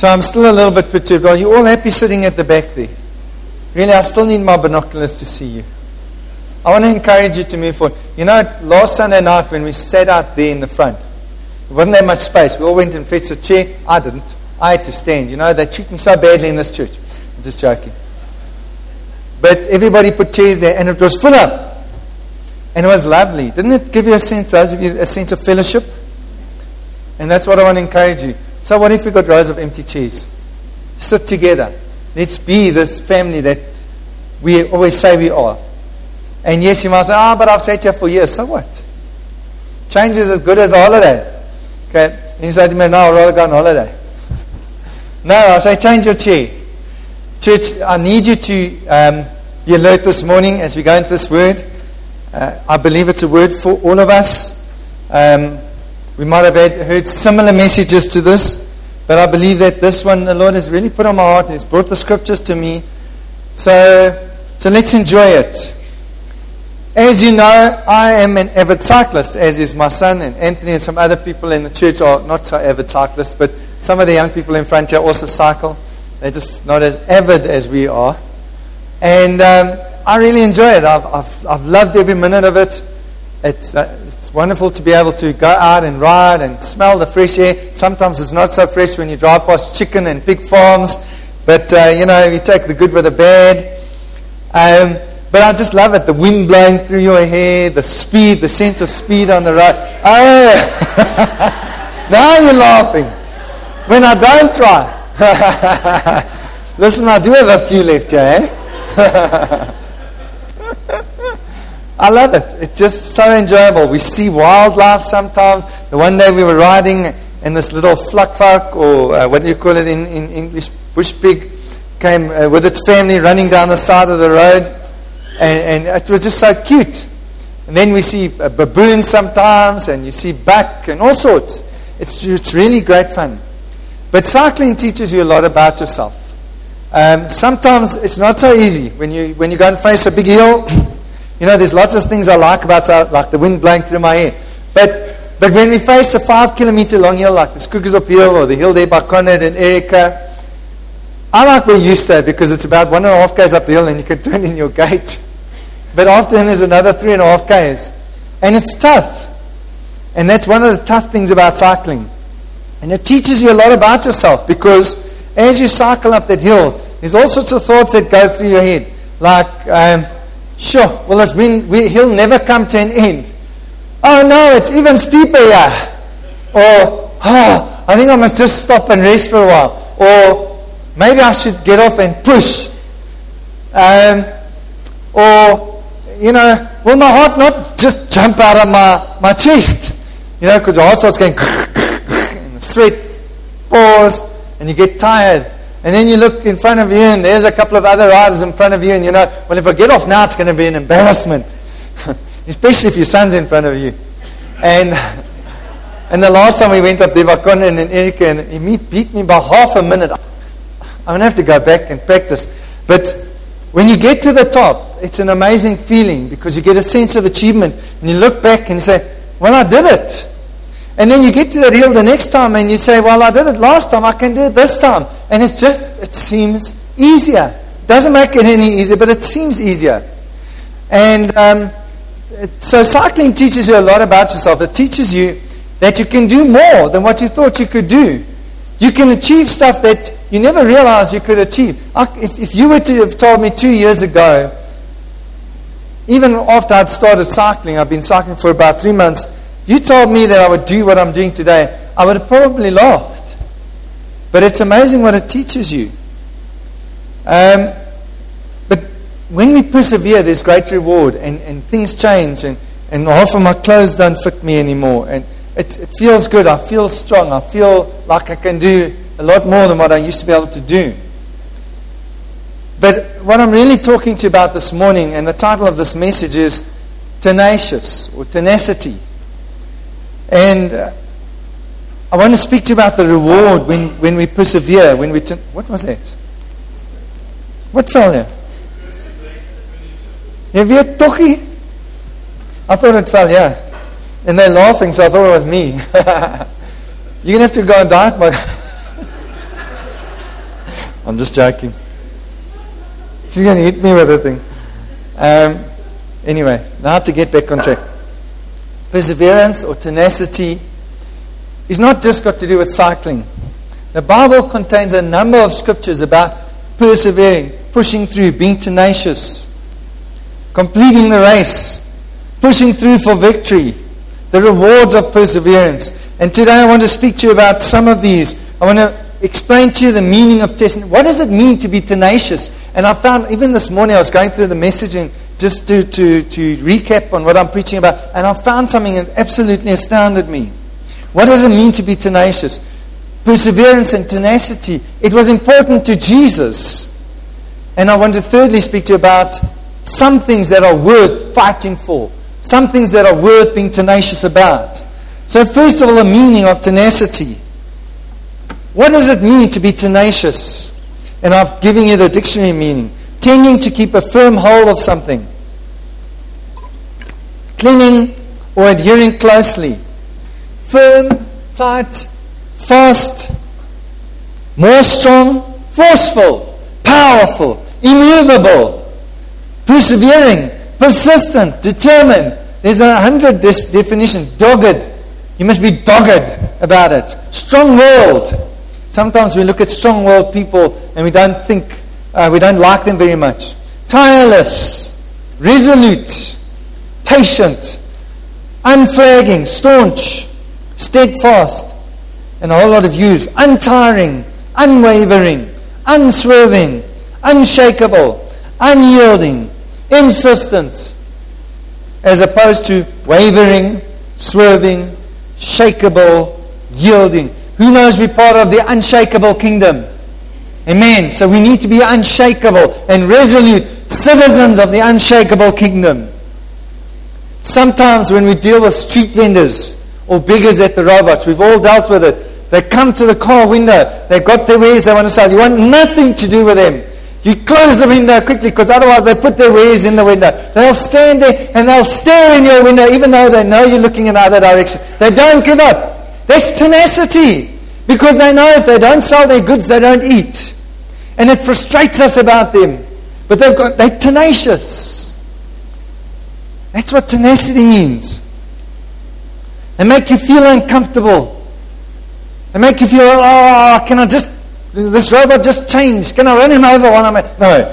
So I'm still a little bit perturbed. Are you all happy sitting at the back there? Really, I still need my binoculars to see you. I want to encourage you to move forward. You know, last Sunday night when we sat out there in the front, there wasn't that much space. We all went and fetched a chair. I didn't. I had to stand. You know, they treat me so badly in this church. I'm just joking. But everybody put chairs there, and it was full up. And it was lovely. Didn't it give you a sense, those of you, a sense of fellowship? And that's what I want to encourage you. So what if we got rows of empty chairs? Sit together. Let's be this family that we always say we are. And yes, you might say, but I've sat here for years. So what? Change is as good as a holiday. Okay? And you say to me, no, I'd rather go on holiday. No, I say, change your chair. Church, I need you to be alert this morning as we go into this word. I believe it's a word for all of us. We might have heard similar messages to this, but I believe that this one the Lord has really put on my heart and He's brought the scriptures to me. So let's enjoy it. As you know, I am an avid cyclist, as is my son, and Anthony and some other people in the church are not so avid cyclists, but some of the young people in front here also cycle. They're just not as avid as we are. And I really enjoy it. I've loved every minute of it. It's wonderful to be able to go out and ride and smell the fresh air. Sometimes it's not so fresh when you drive past chicken and pig farms. But, you take the good with the bad. But I just love it. The wind blowing through your hair, the speed, the sense of speed on the road. Oh, now you're laughing. When I don't try. Listen, I do have a few left here, eh? I love it. It's just so enjoyable. We see wildlife sometimes. The one day we were riding and this little flukvark, or what do you call it in English, bush pig, came with its family running down the side of the road. And it was just so cute. And then we see baboons sometimes, and you see buck and all sorts. It's really great fun. But cycling teaches you a lot about yourself. Sometimes it's not so easy when you go and face a big hill. There's lots of things I like about it, like the wind blowing through my hair. But when we face a 5-kilometer long hill like the Skoekersdorp Hill or the hill there by Conrad and Erica, I like where you stay because it's about 1.5 k's up the hill and you can turn in your gate. But often there's another 3.5 k's. And it's tough. And that's one of the tough things about cycling. And it teaches you a lot about yourself because as you cycle up that hill, there's all sorts of thoughts that go through your head. Like, will this hill never come to an end? Oh no, it's even steeper here. Or, I think I must just stop and rest for a while. Or, maybe I should get off and push. Will my heart not just jump out of my chest? Because your heart starts going and the sweat pours and you get tired. And then you look in front of you and there's a couple of other riders in front of you and if I get off now it's going to be an embarrassment. Especially if your son's in front of you. And the last time we went up there by Conan and Erica and he beat me by half a minute. I'm going to have to go back and practice. But when you get to the top, it's an amazing feeling because you get a sense of achievement. And you look back and you say, well, I did it. And then you get to that hill the next time and you say, well, I did it last time, I can do it this time. And it seems easier. It doesn't make it any easier, but it seems easier. And so cycling teaches you a lot about yourself. It teaches you that you can do more than what you thought you could do. You can achieve stuff that you never realized you could achieve. If you were to have told me 2 years ago, even after I'd started cycling, I've been cycling for about 3 months, if you told me that I would do what I'm doing today, I would have probably laughed. But it's amazing what it teaches you. But when we persevere, there's great reward, and things change, and half of my clothes don't fit me anymore, and it feels good. I feel strong. I feel like I can do a lot more than what I used to be able to do. But what I'm really talking to you about this morning, and the title of this message is Tenacious, or Tenacity. And I want to speak to you about the reward when we persevere, what was that? What fell there? You weet tochie? I thought it fell, yeah. And they're laughing, so I thought it was me. You're going to have to go on diet, but I'm just joking. She's going to hit me with the thing. Anyway, now to get back on track. Perseverance or tenacity is not just got to do with cycling. The Bible contains a number of scriptures about persevering, pushing through, being tenacious, completing the race, pushing through for victory, the rewards of perseverance. And today I want to speak to you about some of these. I want to explain to you the meaning of testing. What does it mean to be tenacious? And I found, even this morning I was going through the messaging just to recap on what I'm preaching about, and I found something that absolutely astounded me. What does it mean to be tenacious? Perseverance and tenacity. It was important to Jesus. And I want to thirdly speak to you about some things that are worth fighting for. Some things that are worth being tenacious about. So first of all, the meaning of tenacity. What does it mean to be tenacious? And I've given you the dictionary meaning. Tending to keep a firm hold of something. Clinging or adhering closely. Firm, tight, fast, more strong, forceful, powerful, immovable, persevering, persistent, determined. There's 100 definitions. Dogged. You must be dogged about it. Strong-willed. Sometimes we look at strong-willed people and we don't like them very much. Tireless, resolute, patient, unflagging, staunch, steadfast, and a whole lot of U's. Untiring, unwavering, unswerving, unshakable, unyielding, insistent, as opposed to wavering, swerving, shakeable, yielding. Who knows we're part of the unshakable kingdom? Amen. So we need to be unshakable and resolute citizens of the unshakable kingdom. Sometimes when we deal with street vendors or beggars at the robots, we've all dealt with it. They come to the car window. They've got their wares they want to sell. You want nothing to do with them. You close the window quickly because otherwise they put their wares in the window. They'll stand there and they'll stare in your window even though they know you're looking in the other direction. They don't give up. That's tenacity, because they know if they don't sell their goods, they don't eat. And it frustrates us about them. But they're tenacious. That's what tenacity means. They make you feel uncomfortable. They make you feel, this robot just changed. Can I run him over while I'm at... No.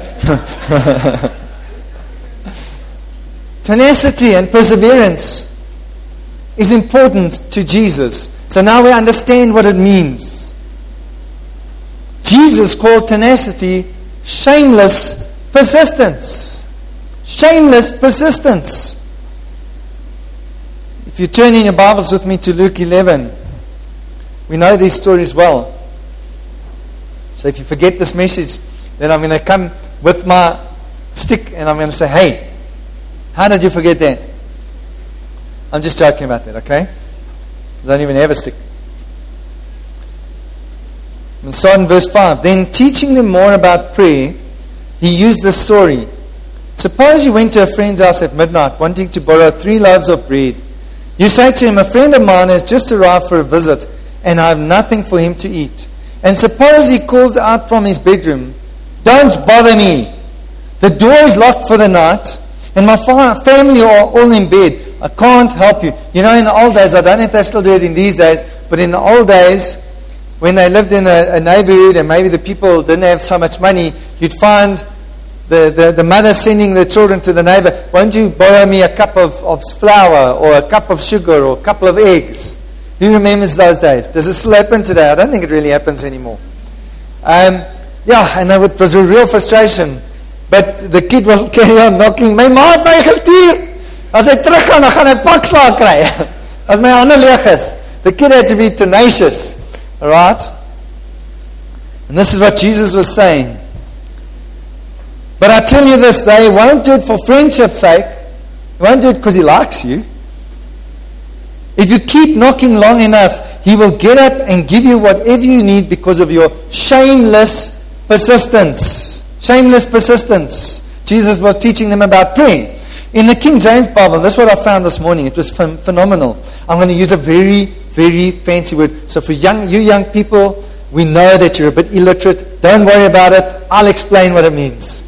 Tenacity and perseverance is important to Jesus. So now we understand what it means. Jesus called tenacity shameless persistence. Shameless persistence. If you turn in your Bibles with me to Luke 11, we know these stories well. So if you forget this message, then I'm going to come with my stick and I'm going to say, hey, how did you forget that? I'm just joking about that, okay? I don't even have a stick. And start in verse 5. Then teaching them more about prayer, he used this story. Suppose you went to a friend's house at midnight wanting to borrow 3 loaves of bread. You say to him, a friend of mine has just arrived for a visit and I have nothing for him to eat. And suppose he calls out from his bedroom, don't bother me. The door is locked for the night and my family are all in bed. I can't help you. You know, in the old days, I don't know if they still do it in these days, but in the old days, when they lived in a neighborhood and maybe the people didn't have so much money, you'd find the mother sending the children to the neighbor, won't you borrow me a cup of flour or a cup of sugar or a couple of eggs? Who remembers those days? Does it still happen today? I don't think it really happens anymore. And it was a real frustration. But the kid will carry on knocking. My ma het my gestuur. As hy teruggaan, dan gaan hy pakslaag kry. As my hande leeg is. The kid had to be tenacious. Alright? And this is what Jesus was saying. But I tell you this, they won't do it for friendship's sake. They won't do it because he likes you. If you keep knocking long enough, he will get up and give you whatever you need because of your shameless persistence. Shameless persistence. Jesus was teaching them about praying. In the King James Bible, that's what I found this morning. It was phenomenal. I'm going to use a very, very fancy word. So for you young people, we know that you're a bit illiterate. Don't worry about it. I'll explain what it means.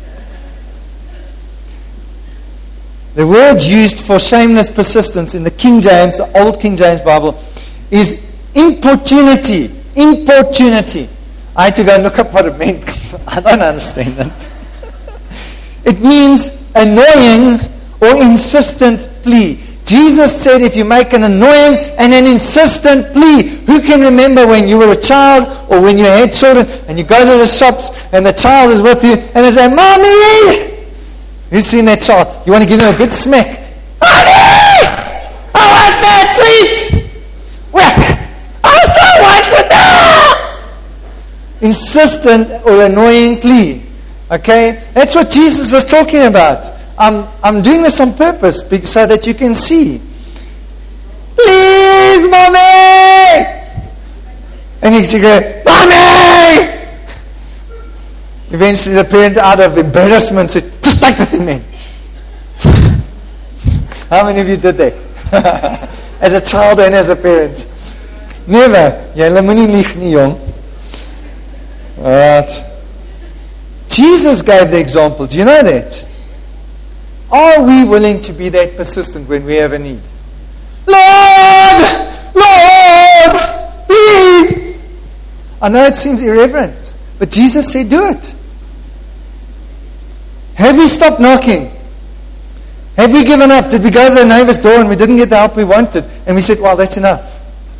The word used for shameless persistence in the King James, the old King James Bible, is importunity. Importunity. I had to go and look up what it meant because I don't understand it. It means annoying or insistent plea. Jesus said if you make an annoying and an insistent plea, who can remember when you were a child or when you had children and you go to the shops and the child is with you and they say, Mommy! Who's seen that child? You want to give them a good smack. Mommy! I want that sweet! Whack! I still want to know! Insistent or annoying plea. Okay? That's what Jesus was talking about. I'm doing this on purpose so that you can see. Please, Mommy! And you go, Mommy! Eventually the parent, out of embarrassment, said, just take the thing, man. How many of you did that? As a child and as a parent? Never. Julle moenie lieg nie, jong. Alright. Jesus gave the example. Do you know that? Are we willing to be that persistent when we have a need? Lord! Lord! Please! I know it seems irreverent, but Jesus said do it. Have we stopped knocking? Have we given up? Did we go to the neighbor's door and we didn't get the help we wanted? And we said, well, that's enough.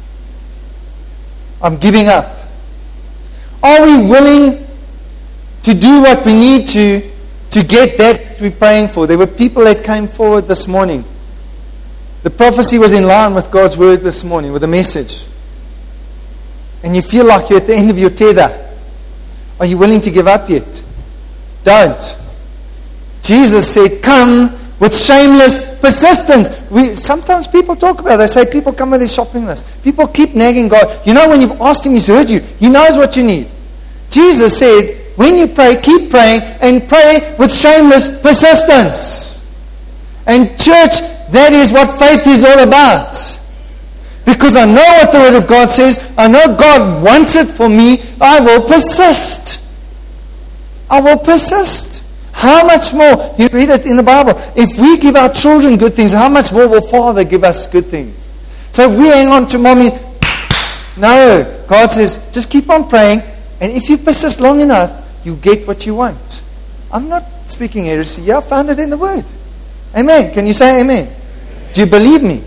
I'm giving up. Are we willing to do what we need to get that we're praying for? There were people that came forward this morning. The prophecy was in line with God's word this morning, with the message. And you feel like you're at the end of your tether. Are you willing to give up yet? Don't. Jesus said, come with shameless persistence. Sometimes people talk about it. They say people come with their shopping list. People keep nagging God. You know, when you've asked Him, He's heard you. He knows what you need. Jesus said, when you pray, keep praying and pray with shameless persistence. And church, that is what faith is all about. Because I know what the Word of God says. I know God wants it for me. I will persist. I will persist. How much more? You read it in the Bible. If we give our children good things, how much more will Father give us good things? So if we hang on to mommy, no. God says, just keep on praying. And if you persist long enough, you get what you want. I'm not speaking heresy. Yeah, I found it in the Word. Amen. Can you say amen? Do you believe me?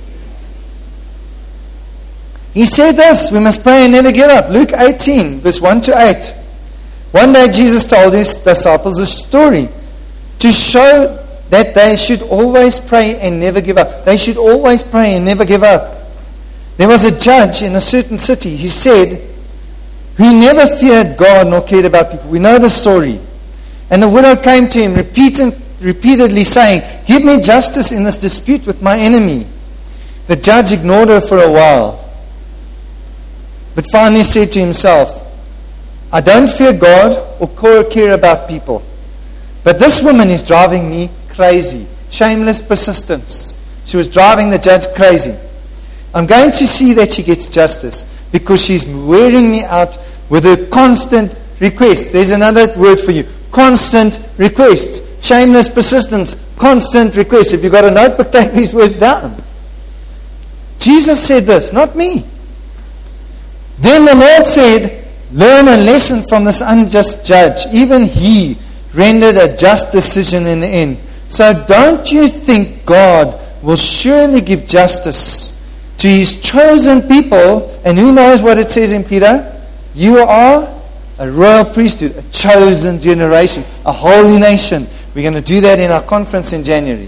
He said this, we must pray and never give up. Luke 18, verse 1 to 8. One day Jesus told His disciples a story to show that they should always pray and never give up. They should always pray and never give up. There was a judge in a certain city, he said, who never feared God nor cared about people. We know the story. And the widow came to him repeatedly saying, give me justice in this dispute with my enemy. The judge ignored her for a while, but finally said to himself, I don't fear God or care about people, but this woman is driving me crazy. Shameless persistence. She was driving the judge crazy. I'm going to see that she gets justice because she's wearing me out with her constant requests. There's another word for you. Constant requests. Shameless persistence. Constant requests. If you've got a notebook, take these words down. Jesus said this, not me. Then the Lord said, learn a lesson from this unjust judge. Even he rendered a just decision in the end. So don't you think God will surely give justice to His chosen people? And who knows what it says in Peter? You are a royal priesthood, a chosen generation, a holy nation. We're going to do that in our conference in January.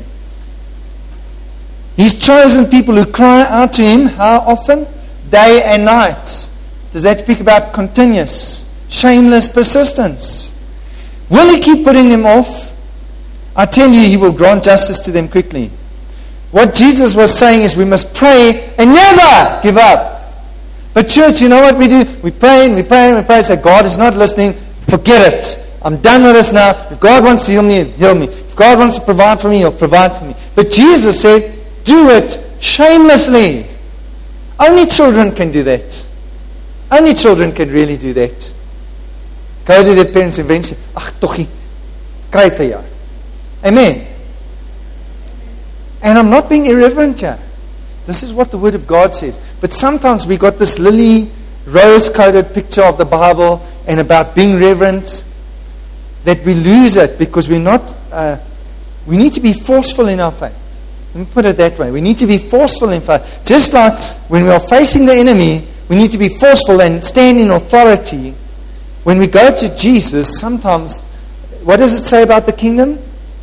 He's chosen people who cry out to Him, how often? Day and night. Does that speak about continuous, shameless persistence? Will He keep putting them off? I tell you, He will grant justice to them quickly. What Jesus was saying is we must pray and never give up. But church, you know what we do? We pray and we pray and we pray and say, God is not listening. Forget it. I'm done with this now. If God wants to heal me, he'll me. If God wants to provide for me, He'll provide for me. But Jesus said, do it shamelessly. Only children can do that. Only children can really do that. Go to their parents and eventually, ach, tochie, kry vir jou. Amen. And I'm not being irreverent here. This is what the Word of God says. But sometimes we got this lily, rose-colored picture of the Bible and about being reverent, that we lose it because we're not, we need to be forceful in our faith. Let me put it that way. We need to be forceful in faith. Just like when we are facing the enemy, we need to be forceful and stand in authority. When we go to Jesus, sometimes, what does it say about the kingdom?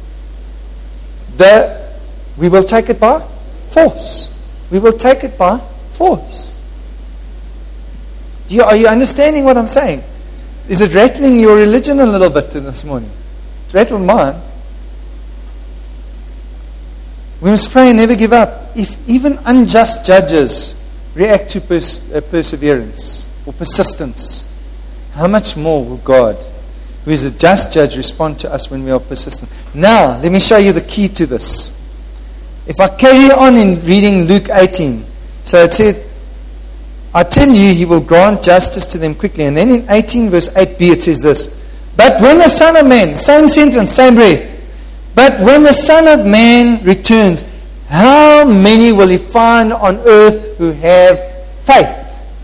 We will take it by force. We will take it by force. Are you understanding what I'm saying? Is it rattling your religion a little bit this morning? It's rattled mine. We must pray and never give up. If even unjust judges react to perseverance or persistence, how much more will God, who is a just judge, respond to us when we are persistent? Now, let me show you the key to this. If I carry on in reading Luke 18, so it said, I tell you, He will grant justice to them quickly. And then in 18 verse 8b it says this, but when the Son of Man, same sentence, same breath, but when the Son of Man returns, how many will He find on earth who have faith?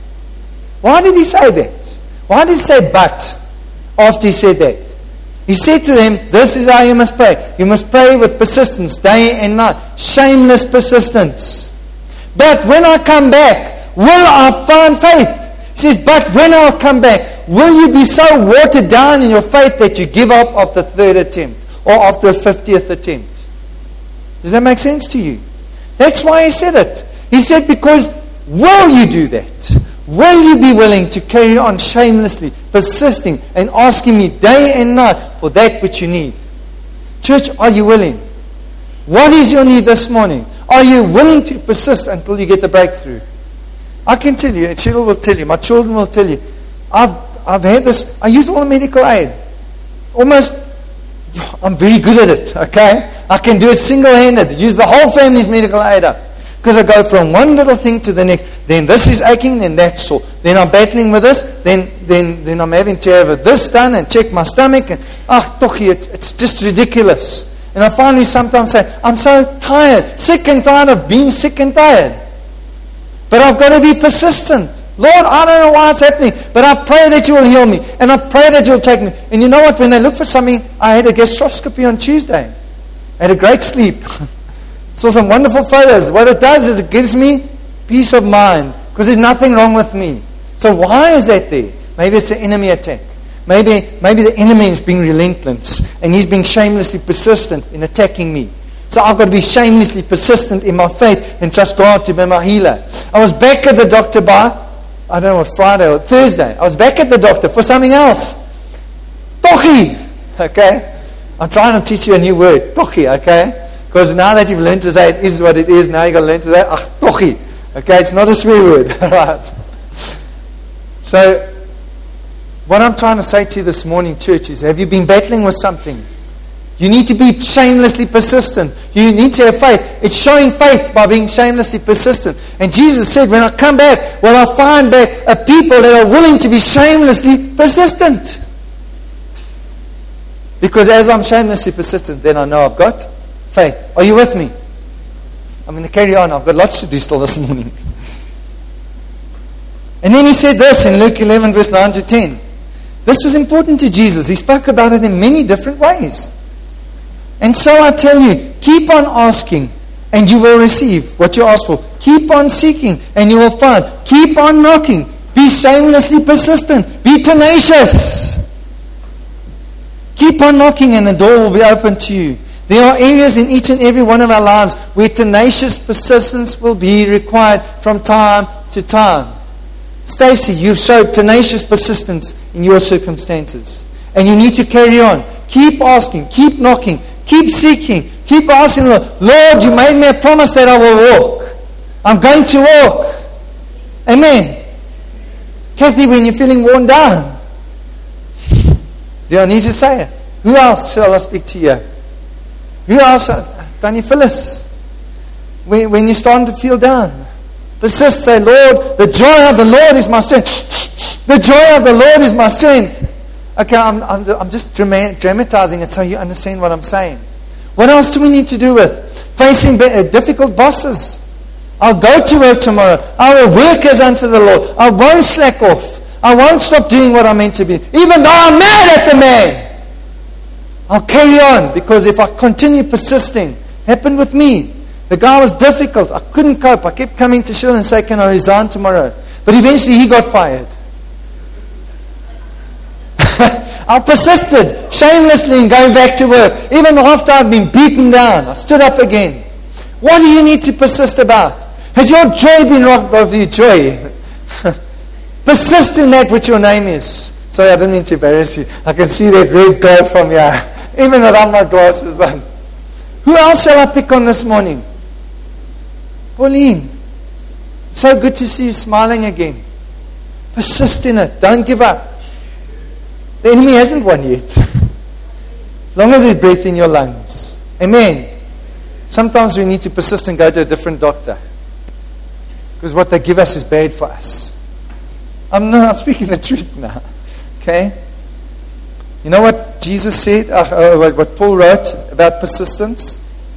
Why did He say that? Why did He say but after He said that? He said to them, this is how you must pray. You must pray with persistence, day and night. Shameless persistence. But when I come back, will I find faith? He says, but when I come back, will you be so watered down in your faith that you give up after the third attempt or after the 50th attempt? Does that make sense to you? That's why He said it. He said, because will you do that? Will you be willing to carry on shamelessly, persisting, and asking me day and night for that which you need? Church, are you willing? What is your need this morning? Are you willing to persist until you get the breakthrough? I can tell you, and Cheryl will tell you, my children will tell you, I've had this, I use all the medical aid. Almost, I'm very good at it, okay? I can do it single-handed, use the whole family's medical aid up. Because I go from one little thing to the next. Then this is aching, then that's sore. Then I'm battling with this. Then I'm having to have this done and check my stomach. And it's just ridiculous. And I finally sometimes say, I'm so tired, sick and tired of being sick and tired. But I've got to be persistent. Lord, I don't know why it's happening, but I pray that you will heal me. And I pray that you'll take me. And you know what? When they look for something, I had a gastroscopy on Tuesday. I had a great sleep. Saw some wonderful photos. What it does is it gives me peace of mind because there's nothing wrong with me. So why is that there? Maybe it's an enemy attack. Maybe the enemy is being relentless and he's being shamelessly persistent in attacking me. So I've got to be shamelessly persistent in my faith and trust God to be my healer. I was back at the doctor I don't know, Friday or Thursday. I was back at the doctor for something else. Tochi. Okay? I'm trying to teach you a new word. Tochi. Okay? Because now that you've learned to say it is what it is, now you've got to learn to say, ach, tochi. Okay, it's not a swear word. Right. So, what I'm trying to say to you this morning, church, is have you been battling with something? You need to be shamelessly persistent. You need to have faith. It's showing faith by being shamelessly persistent. And Jesus said, when I come back, will I find back a people that are willing to be shamelessly persistent? Because as I'm shamelessly persistent, then I know I've got faith. Are you with me? I'm going to carry on. I've got lots to do still this morning. And then He said this in Luke 11 verse 9 to 10. This was important to Jesus. He spoke about it in many different ways. And so I tell you, keep on asking and you will receive what you ask for. Keep on seeking and you will find. Keep on knocking. Be shamelessly persistent. Be tenacious. Keep on knocking and the door will be open to you. There are areas in each and every one of our lives where tenacious persistence will be required from time to time. Stacy, you've showed tenacious persistence in your circumstances. And you need to carry on. Keep asking, keep knocking, keep seeking, keep asking the Lord. Lord, you made me a promise that I will walk. I'm going to walk. Amen. Kathy, when you're feeling worn down, do I need to say it? Who else shall I speak to you? Who else? Danny Phyllis. When you're starting to feel down, persist, say, Lord, the joy of the Lord is my strength. The joy of the Lord is my strength. Okay, I'm just dramatizing it so you understand what I'm saying. What else do we need to do with? Facing difficult bosses. I'll go to work tomorrow. I will work as unto the Lord. I won't slack off. I won't stop doing what I'm meant to be. Even though I'm mad at the man, I'll carry on, because if I continue persisting, happened with me. The guy was difficult. I couldn't cope. I kept coming to Shul and say, can I resign tomorrow? But eventually he got fired. I persisted shamelessly in going back to work. Even after I'd been beaten down, I stood up again. What do you need to persist about? Has your joy been robbed of your joy? Persist in that which your name is. Sorry, I didn't mean to embarrass you. I can see that red glow from here, even without my glasses on. Who else shall I pick on this morning? Pauline. It's so good to see you smiling again. Persist in it. Don't give up. The enemy hasn't won yet. As long as there's breath in your lungs. Amen. Sometimes we need to persist and go to a different doctor, because what they give us is bad for us. I'm speaking the truth now. Okay? You know what Jesus said, what Paul wrote about persistence?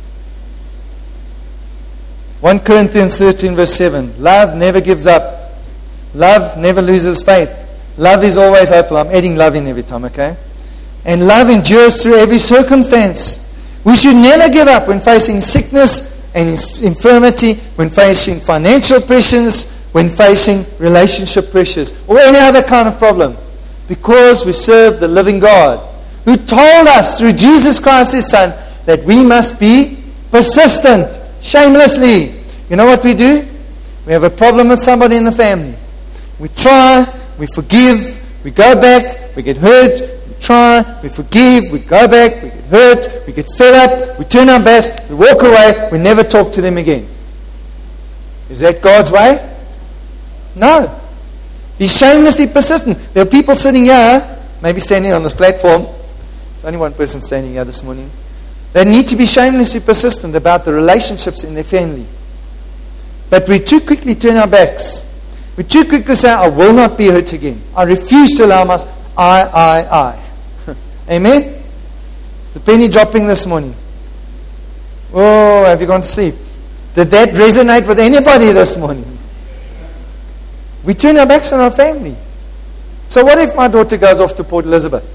1 Corinthians 13 verse 7. Love never gives up. Love never loses faith. Love is always hopeful. I'm adding love in every time, okay? And love endures through every circumstance. We should never give up when facing sickness and infirmity, when facing financial pressures, when facing relationship pressures, or any other kind of problem. Because we serve the living God, who told us through Jesus Christ His Son that we must be persistent, shamelessly. You know what we do? We have a problem with somebody in the family. We try, we forgive, we go back, we get hurt, we try, we forgive, we go back, we get hurt, we get fed up, we turn our backs, we walk away, we never talk to them again. Is that God's way? No. Be shamelessly persistent. There are people sitting here, maybe standing on this platform. There's only one person standing here this morning. They need to be shamelessly persistent about the relationships in their family. But we too quickly turn our backs. We too quickly say, I will not be hurt again. I refuse to allow myself. I. Amen? The penny dropping this morning. Oh, have you gone to sleep? Did that resonate with anybody this morning? We turn our backs on our family. So what if my daughter goes off to Port Elizabeth?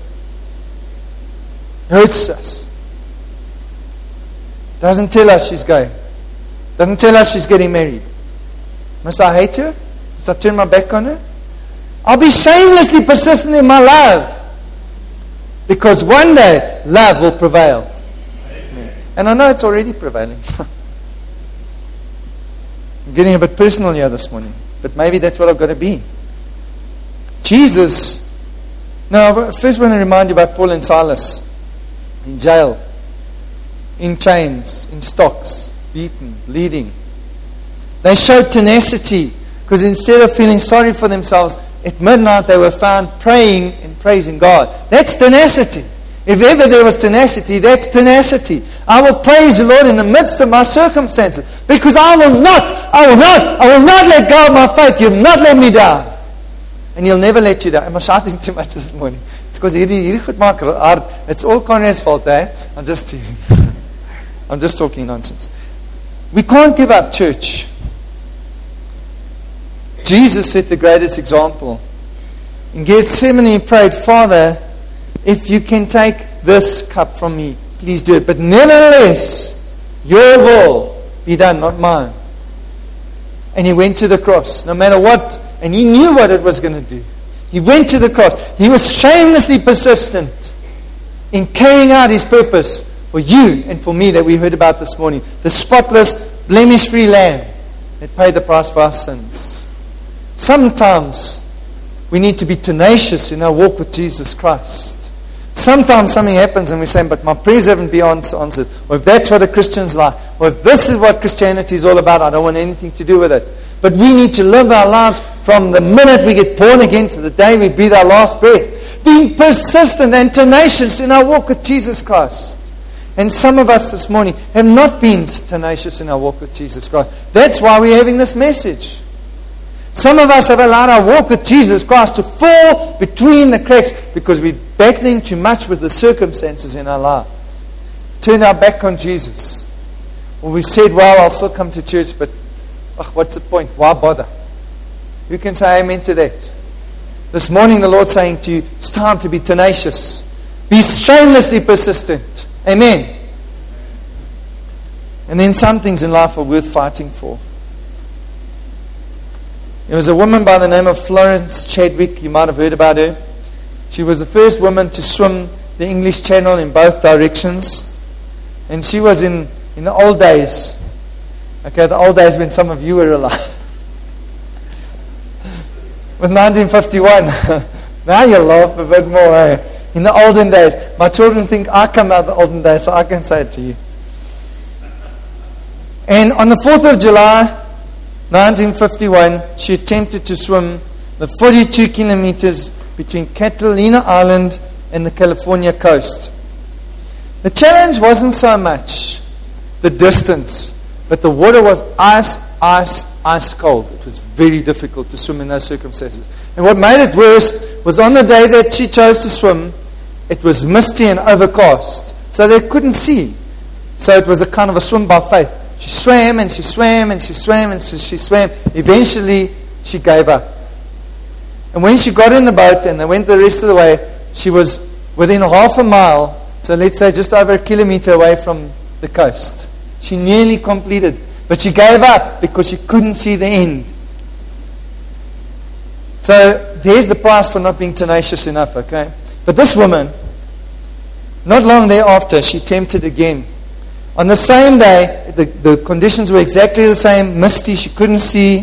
Hurts us. Doesn't tell us she's going. Doesn't tell us she's getting married. Must I hate her? Must I turn my back on her? I'll be shamelessly persistent in my love. Because one day, love will prevail. Amen. And I know it's already prevailing. I'm getting a bit personal here this morning. But maybe that's what I've got to be. Jesus. Now, I first want to remind you about Paul and Silas. In jail. In chains. In stocks. Beaten. Bleeding. They showed tenacity. Because instead of feeling sorry for themselves, at midnight they were found praying and praising God. That's tenacity. If ever there was tenacity, that's tenacity. I will praise the Lord in the midst of my circumstances. Because I will not let go of my faith. You'll not let me down. And He'll never let you down. Am I shouting too much this morning? It's because it's all Conrad's fault, eh? I'm just teasing. I'm just talking nonsense. We can't give up, church. Jesus set the greatest example. In Gethsemane He prayed, Father, if you can take this cup from me, please do it. But nevertheless, your will be done, not mine. And He went to the cross, no matter what. And He knew what it was going to do. He went to the cross. He was shamelessly persistent in carrying out His purpose for you and for me that we heard about this morning. The spotless, blemish-free Lamb that paid the price for our sins. Sometimes we need to be tenacious in our walk with Jesus Christ. Sometimes something happens and we say, but my prayers haven't been answered. Or if that's what a Christian's like, or if this is what Christianity is all about, I don't want anything to do with it. But we need to live our lives from the minute we get born again to the day we breathe our last breath. Being persistent and tenacious in our walk with Jesus Christ. And some of us this morning have not been tenacious in our walk with Jesus Christ. That's why we're having this message. Some of us have allowed our walk with Jesus Christ to fall between the cracks because we're battling too much with the circumstances in our lives. Turned our back on Jesus. Or we said, well, I'll still come to church, but what's the point? Why bother? You can say amen to that. This morning the Lord's saying to you, it's time to be tenacious. Be shamelessly persistent. Amen. And then some things in life are worth fighting for. There was a woman by the name of Florence Chadwick. You might have heard about her. She was the first woman to swim the English Channel in both directions. And she was in the old days. Okay, the old days when some of you were alive. It was 1951. Now you laugh a bit more, eh? In the olden days. My children think I come out of the olden days, so I can say it to you. And on the 4th of July, 1951, she attempted to swim the 42 kilometers between Catalina Island and the California coast. The challenge wasn't so much the distance, but the water was ice cold. It was very difficult to swim in those circumstances. And what made it worse was on the day that she chose to swim, it was misty and overcast, so they couldn't see. So it was a kind of a swim by faith. She swam and she swam and she swam and she swam. Eventually, she gave up. And when she got in the boat and they went the rest of the way, she was within half a mile, so let's say just over a kilometer away from the coast. She nearly completed, but she gave up because she couldn't see the end. So there's the price for not being tenacious enough, okay? But this woman, not long thereafter, she attempted again. On the same day, the conditions were exactly the same, misty, she couldn't see.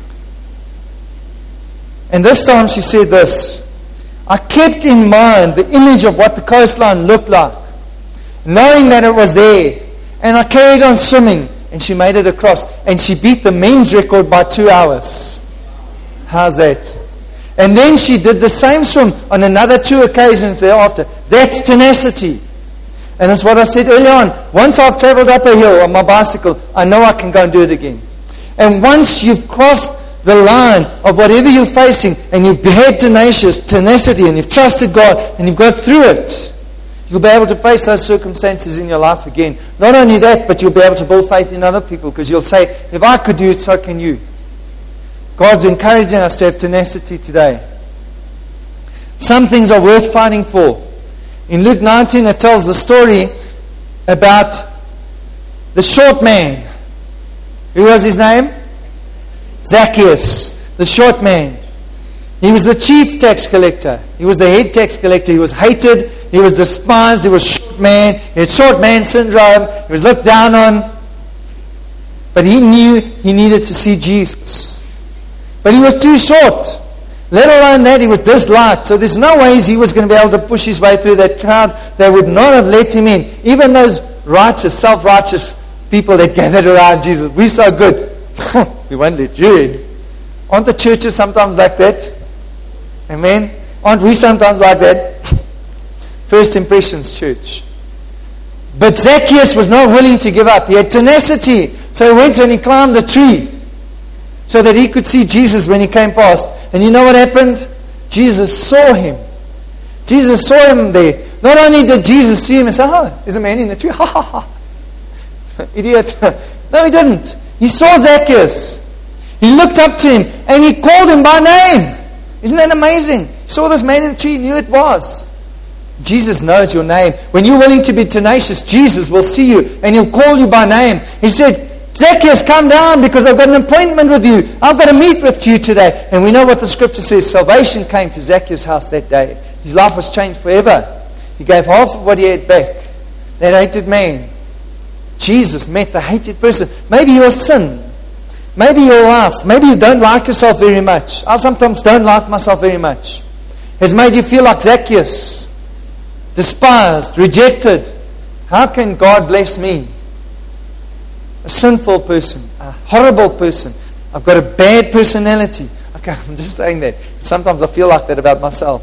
And this time she said this, I kept in mind the image of what the coastline looked like, knowing that it was there. And I carried on swimming, and she made it across. And she beat the men's record by 2 hours. How's that? And then she did the same swim on another 2 occasions thereafter. That's tenacity. And that's what I said earlier on. Once I've traveled up a hill on my bicycle, I know I can go and do it again. And once you've crossed the line of whatever you're facing, and you've had tenacity, and you've trusted God, and you've got through it, you'll be able to face those circumstances in your life again. Not only that, but you'll be able to build faith in other people, because you'll say, if I could do it, so can you. God's encouraging us to have tenacity today. Some things are worth fighting for. In Luke 19, it tells the story about the short man. Who was his name? Zacchaeus, the short man. He was the chief tax collector. He was the head tax collector. He was hated. He was despised. He was short man. He had short man syndrome. He was looked down on. But he knew he needed to see Jesus. But he was too short. Let alone that, he was disliked. So there's no ways he was going to be able to push his way through that crowd. They would not have let him in. Even those righteous, self-righteous people that gathered around Jesus. We're so good. We won't let you in. Aren't the churches sometimes like that? Amen? Aren't we sometimes like that? First Impressions Church. But Zacchaeus was not willing to give up. He had tenacity. So he went and he climbed a tree so that he could see Jesus when he came past. And you know what happened? Jesus saw him. Jesus saw him there. Not only did Jesus see him and say, oh, there's a man in the tree. Ha ha ha. Idiot. No, he didn't. He saw Zacchaeus. He looked up to him and he called him by name. Isn't that amazing? He saw this man in the tree, knew it was. Jesus knows your name. When you're willing to be tenacious, Jesus will see you and he'll call you by name. He said, Zacchaeus, come down because I've got an appointment with you. I've got to meet with you today. And we know what the scripture says. Salvation came to Zacchaeus' house that day. His life was changed forever. He gave half of what he had back. That hated man. Jesus met the hated person. Maybe your sin. Maybe your life. Maybe you don't like yourself very much. I sometimes don't like myself very much. Has made you feel like Zacchaeus. Despised, rejected. How can God bless me? A sinful person, a horrible person. I've got a bad personality. Okay, I'm just saying that. Sometimes I feel like that about myself.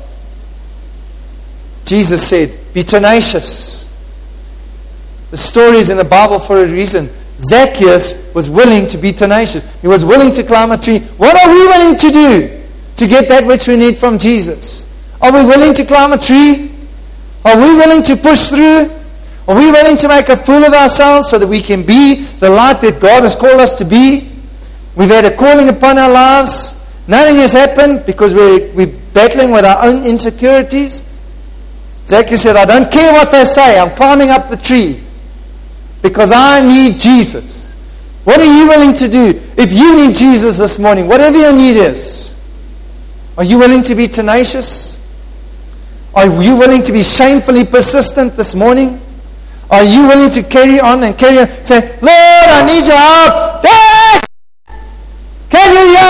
Jesus said, be tenacious. The story is in the Bible for a reason. Zacchaeus was willing to be tenacious. He was willing to climb a tree. What are we willing to do to get that which we need from Jesus? Are we willing to climb a tree? Are we willing to push through? Are we willing to make a fool of ourselves so that we can be the light that God has called us to be? We've had a calling upon our lives. Nothing has happened because we're battling with our own insecurities. Zacchaeus said, I don't care what they say. I'm climbing up the tree because I need Jesus. What are you willing to do? If you need Jesus this morning, whatever your need is, are you willing to be tenacious? Are you willing to be shamefully persistent this morning? Are you willing to carry on and carry on? Say, Lord, I need your help. Dad! Can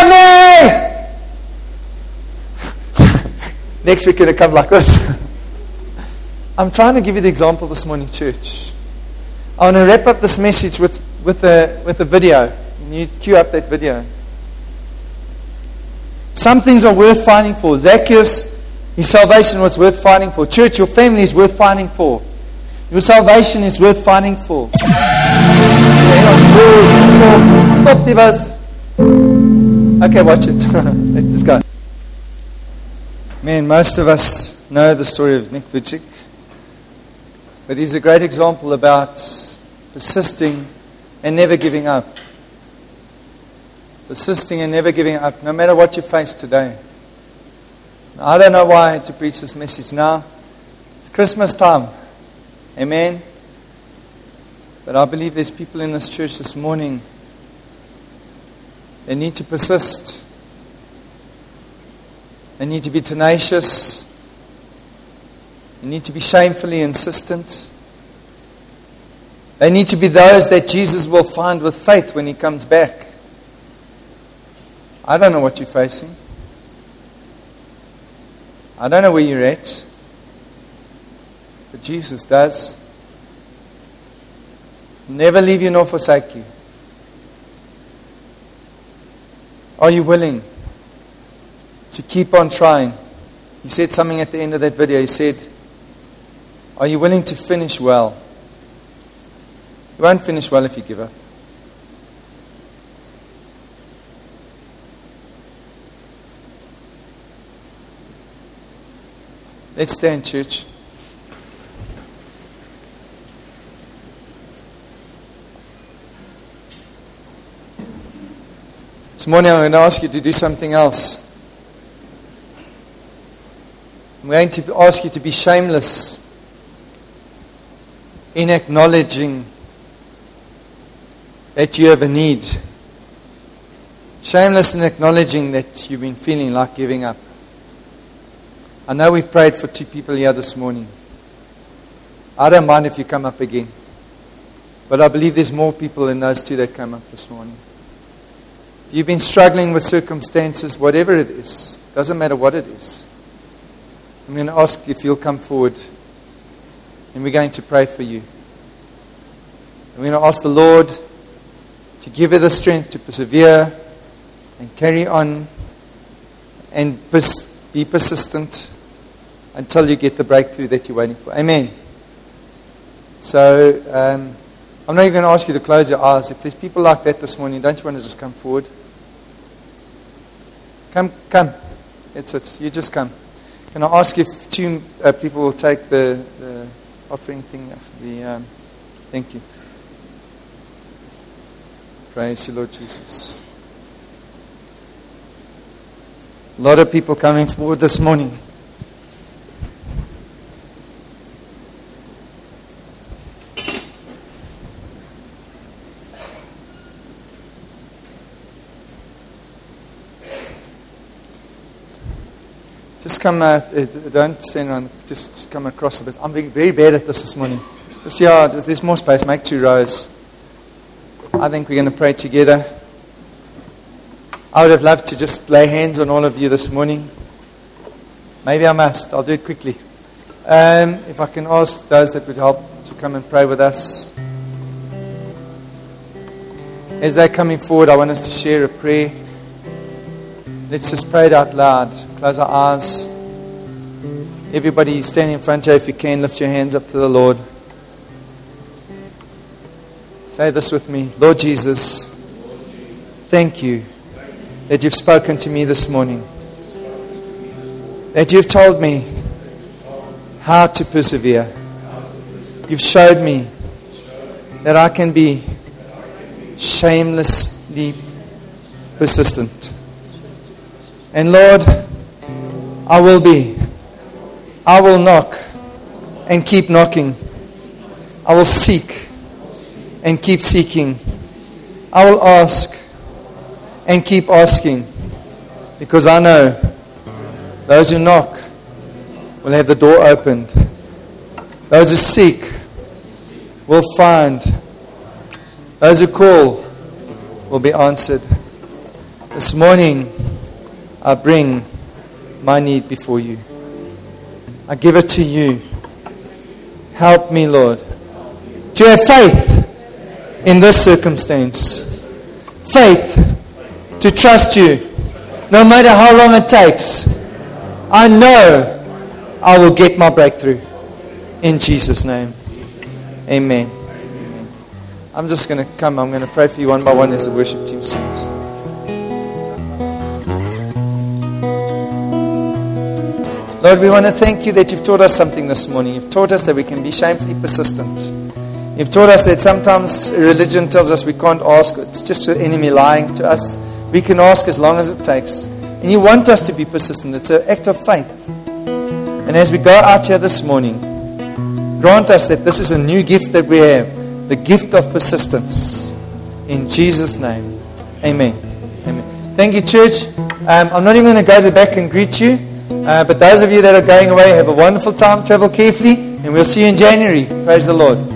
you hear me? Next week, going to come like this. I'm trying to give you the example this morning, church. I want to wrap up this message with a video. You cue up that video. Some things are worth fighting for. Zacchaeus, his salvation was worth fighting for. Church, your family is worth fighting for. Your salvation is worth fighting for. Stop, Divas. Okay, watch it. Let's just go. Man, most of us know the story of Nick Vujicic. But he's a great example about persisting and never giving up. Persisting and never giving up, no matter what you face today. Now, I don't know why to preach this message now. It's Christmas time. Amen. But I believe there's people in this church this morning. They need to persist. They need to be tenacious. They need to be shamefully insistent. They need to be those that Jesus will find with faith when He comes back. I don't know what you're facing. I don't know where you're at. But Jesus does. Never leave you nor forsake you. Are you willing to keep on trying? He said something at the end of that video. He said, are you willing to finish well? You won't finish well if you give up. Let's stand, church. This morning I'm going to ask you to do something else. I'm going to ask you to be shameless in acknowledging that you have a need. Shameless in acknowledging that you've been feeling like giving up. I know we've prayed for 2 people here this morning. I don't mind if you come up again. But I believe there's more people than those 2 that come up this morning. If you've been struggling with circumstances, whatever it is, doesn't matter what it is, I'm going to ask if you'll come forward and we're going to pray for you. And we're going to ask the Lord to give you the strength to persevere and carry on and be persistent until you get the breakthrough that you're waiting for. Amen. So, I'm not even going to ask you to close your eyes. If there's people like that this morning, don't you want to just come forward? Come. That's it. You just come. Can I ask if 2 people will take the offering thing? Thank you. Praise you, Lord Jesus. A lot of people coming forward this morning. Just come, don't stand around, just come across a bit. I'm being very bad at this morning. There's more space, make 2 rows. I think we're going to pray together. I would have loved to just lay hands on all of you this morning. Maybe I must, I'll do it quickly. If I can ask those that would help to come and pray with us. As they're coming forward, I want us to share a prayer. Let's just pray it out loud. Close our eyes. Everybody stand in front of you if you can. Lift your hands up to the Lord. Say this with me. Lord Jesus, thank you that you've spoken to me this morning. That you've told me how to persevere. You've showed me that I can be shamelessly persistent. And Lord, I will be. I will knock and keep knocking. I will seek and keep seeking. I will ask and keep asking, because I know those who knock will have the door opened. Those who seek will find. Those who call will be answered. This morning, I bring my need before you. I give it to you. Help me, Lord, to have faith in this circumstance. Faith to trust you, no matter how long it takes. I know I will get my breakthrough. In Jesus' name. Amen. I'm just going to come. I'm going to pray for you one by one as the worship team sings. Lord, we want to thank you that you've taught us something this morning. You've taught us that we can be shamefully persistent. You've taught us that sometimes religion tells us we can't ask. It's just the enemy lying to us. We can ask as long as it takes. And you want us to be persistent. It's an act of faith. And as we go out here this morning, grant us that this is a new gift that we have. The gift of persistence. In Jesus' name. Amen. Amen. Thank you, church. I'm not even going to go to the back and greet you. But those of you that are going away, have a wonderful time. Travel carefully. And we'll see you in January. Praise the Lord.